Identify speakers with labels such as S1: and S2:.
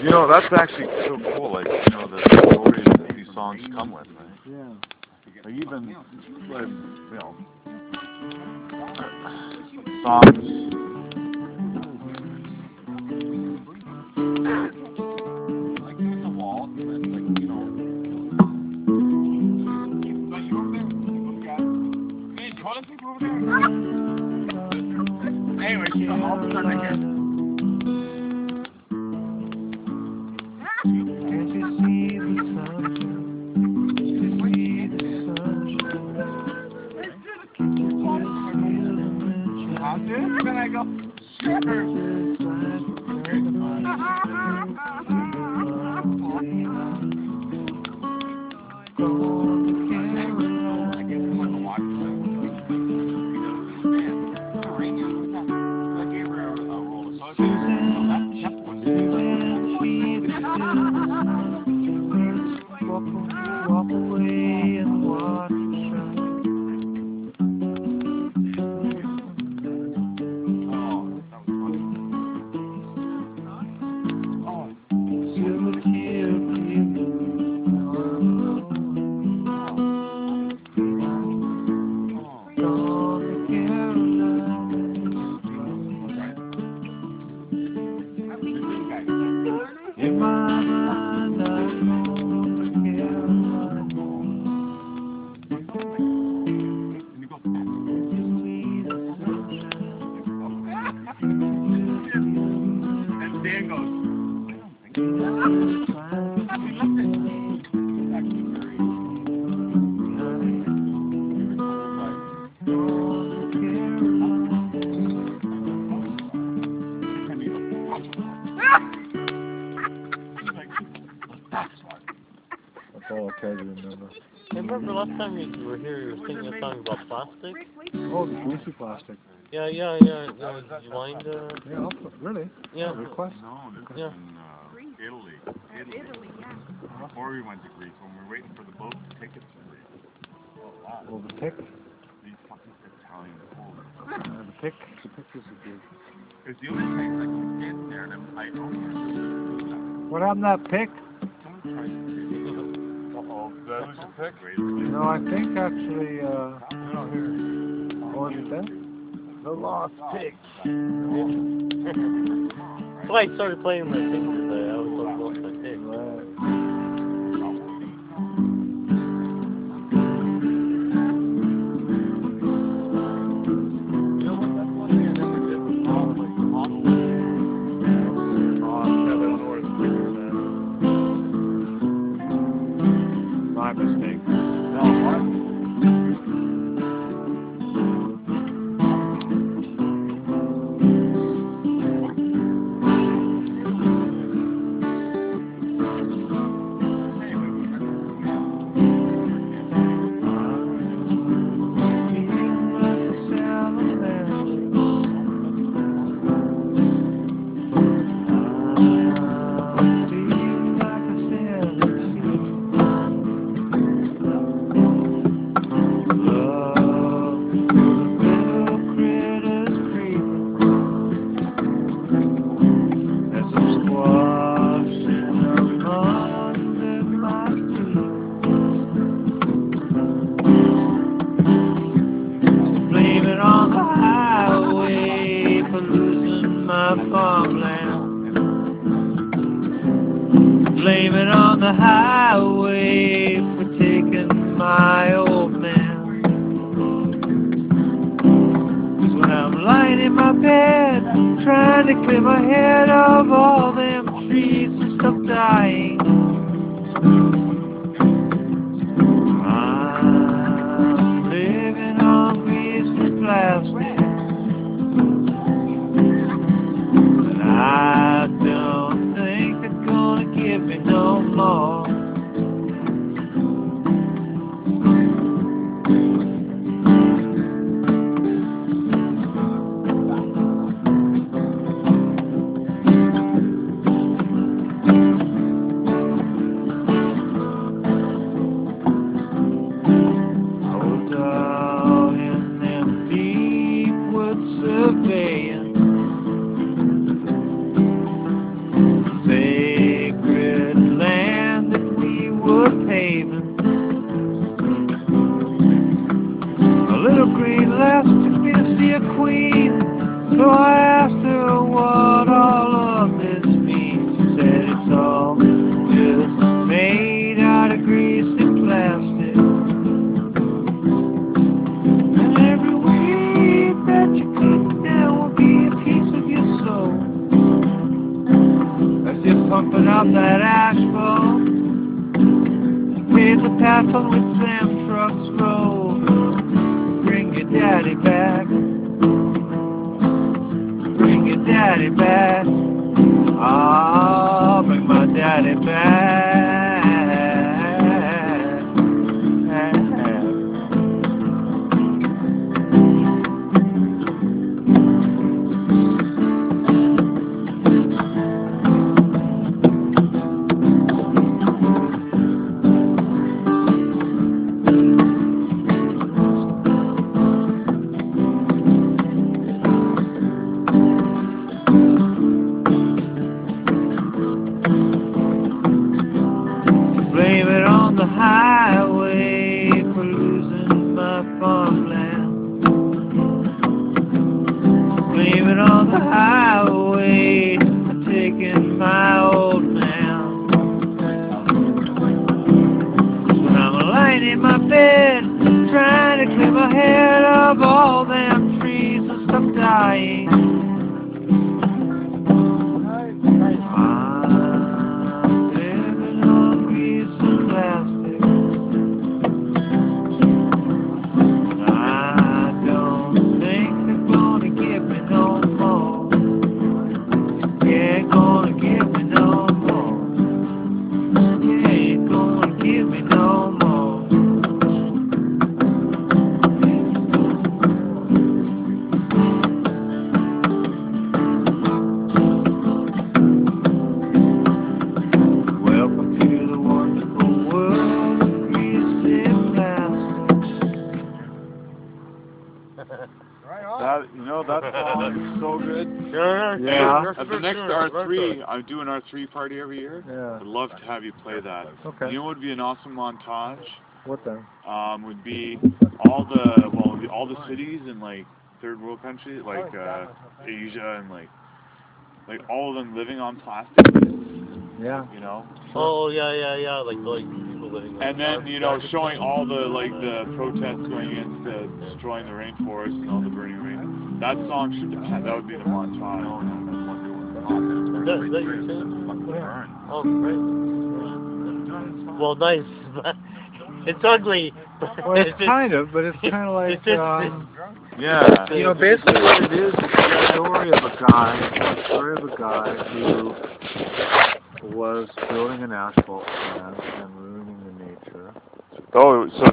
S1: You know, that's actually so cool. Like, you know, the stories that these songs come with, right?
S2: Yeah.
S1: Like even, like, you know, songs.
S3: Anyway, she's all of a sudden I hear.
S2: Can't you see the sunshine? Can't you see the sunshine? Can't you just feel the wind shine?
S3: Then I go, sure.
S2: Just like another going to walk away and watch the shine. Silver tear in my mind, I'm going to Caroline.
S3: And Dan goes,
S1: That's all I care to remember.
S4: I remember last time you were here, you were singing a song about plastic.
S2: Oh, the greasy plastic.
S4: Yeah. Do you mind?
S2: Yeah, really?
S4: Yeah.
S2: Request?
S1: No, this is
S4: Yeah.
S1: in Italy. Before we went to Greece, when we were waiting for the boat to take us to Greece. Oh, wow.
S2: Well, the pick.
S1: These fucking Italian fools.
S2: The pick is good.
S1: It's the only place I can stand there and I own.
S2: What happened to that pick?
S1: Uh-oh, did I lose your pick?
S2: No, I think actually,
S1: No, here.
S2: what was it then?
S1: The lost pick.
S4: That's why I started playing my fingers. I always lost my pick.
S2: My mistake. Blame it on the highway for losing my farmland. Blame it on the highway for taking my old man. 'Cause when I'm lying in my bed, trying to clear my head of all them trees and stuff dying, I'm living on greasy plastic. And I don't think they're gonna give me no more. You're pumping up that asphalt. Pave the path on which them trucks roll. Bring your daddy back. Bring your daddy back. Ah, bring my daddy back. Blame it on the highway for losing my farmland. Blame it on the highway for taking my old man. When I'm lying in my bed, trying to clear my head of all them trees and stuff dying.
S1: That, you know, that song is so good.
S2: Yeah.
S1: At the next R3, I do an R3 party every year.
S2: Yeah.
S1: I'd love to have you play that.
S2: Okay.
S1: You know what would be an awesome montage?
S2: What then?
S1: Would be all the cities in like third world countries, like Asia and like all of them living on plastic.
S2: Yeah.
S1: You know.
S4: Oh yeah, like people living.
S1: And then showing all the protests going against destroying the rainforest and all the burning rain. That song that would be the montage.
S4: Is that your thing? Oh, great. Well, nice. It's ugly.
S2: Well, it's kind of, but it's kind of like,
S1: Yeah.
S2: you know, basically what it is, it's the story of a guy who was building an asphalt plant and ruining the nature.
S1: Oh, so